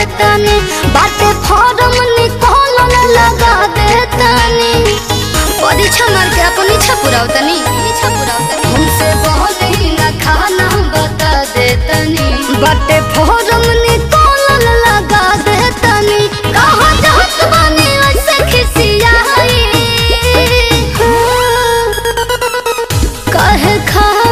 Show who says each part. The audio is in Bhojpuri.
Speaker 1: तनी बाटे फॉर्म निकाल लगा दे तनी परीक्षा मार के अपन इच्छा पूरा तनी हमसे बहुत ही ना खाना बता दे तनी बाटे फॉर्म निकाल लगा दे तनी कहां जात बानी ऐसे खिसियाई कहे खा